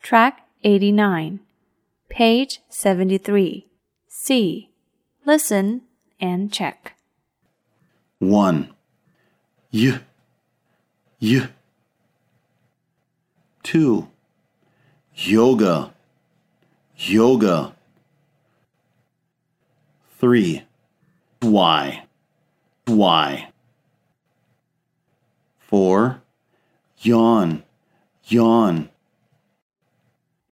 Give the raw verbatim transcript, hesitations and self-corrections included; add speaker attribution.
Speaker 1: Track eighty-nine, page seventy-three. C. Listen and check.
Speaker 2: one. Y, y. two. Yoga, yoga. three. Y, y. four. Yawn, yawn.